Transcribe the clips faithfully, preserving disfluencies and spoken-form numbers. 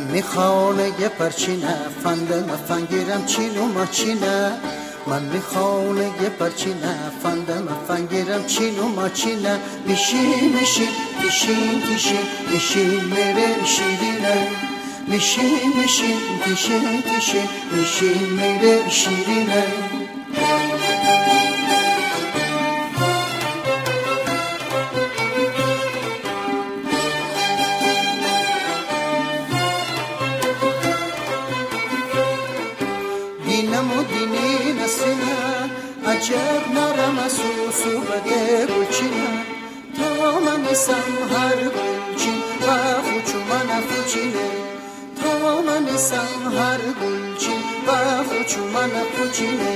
میخوانه یه پرچینه فنده مفنگیرم چین و ماچینه من میخوانه یه پرچینه فنده مفنگیرم چین و ماچینه میشین میشین میشین میشین میشین میره شیرینه میشین میشین میشین میشین میشین میره شیرینه دینم و دینی نسینه عجب نرم سوسو بده گلچینه تا من اسم هر گلچین و خوچو من فوچینه تا من اسم هر گلچین و خوچو من فوچینه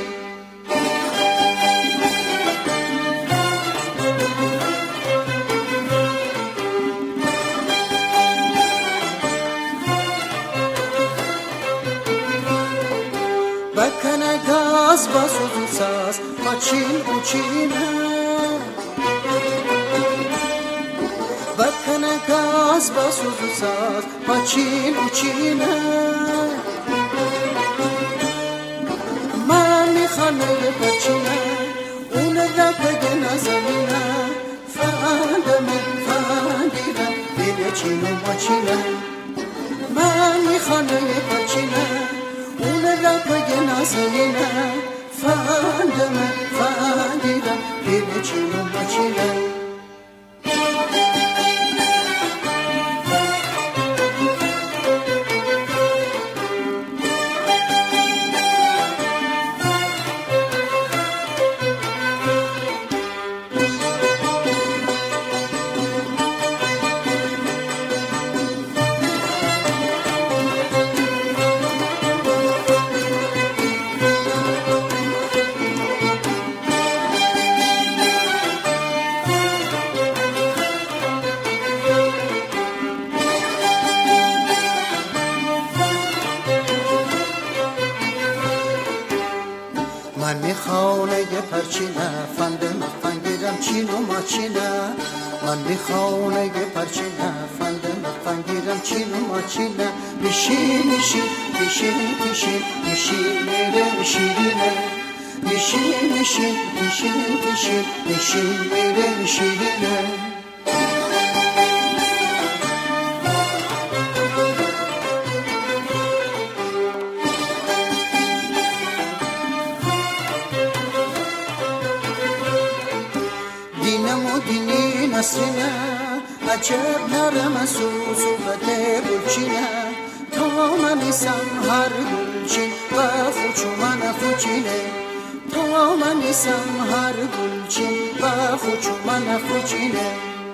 بکنه گاز با سوزو ساز ماچین اوچینه بکنه گاز با سوزو ساز ماچین اوچینه من میخوانه یه پرچینه اون رپگه نزمینه فهندمه فهندیدم بیره چین و ماچینه من میخوانه یه پرچینه اون رپگه نزمینه فهندمه فهندیدم بیره چین و ماچینه من میخوانه یه پرچینه فنده مفنگیرم چین و ماچینه من میخوانه یه پرچینه فنده مفنگیرم چین و ماچینه میشین میشین میشین میشین میشین میره شیرینه میشین میشین میشین میشین میشین میره شیرینه دینم و دینی نسینه عجب نرم سوسو بده گلچینه تا من اسم هر گلچین و خوچو من فوچینه تا من اسم هر گلچین و خوچو من فوچینه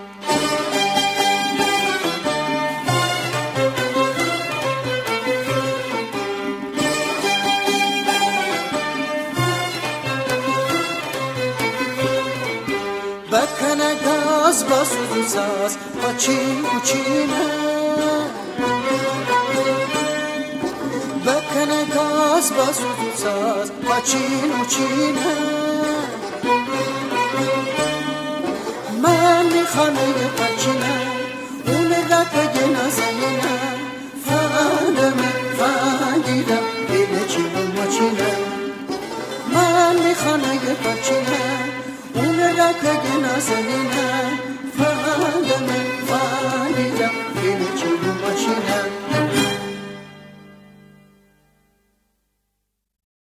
بکنه گاز با سوزو ساز ماچین اوچینه بکنه گاز با سوزو ساز ماچین اوچینه من میخوانه یه پرچینه اون رپگه نزمینه فهندمه فهندیدم بیره چین و ماچینه من میخوانه یه پرچینه اون رپگه نزمینه فهندمه فهندیدم بیره چین و ماچینه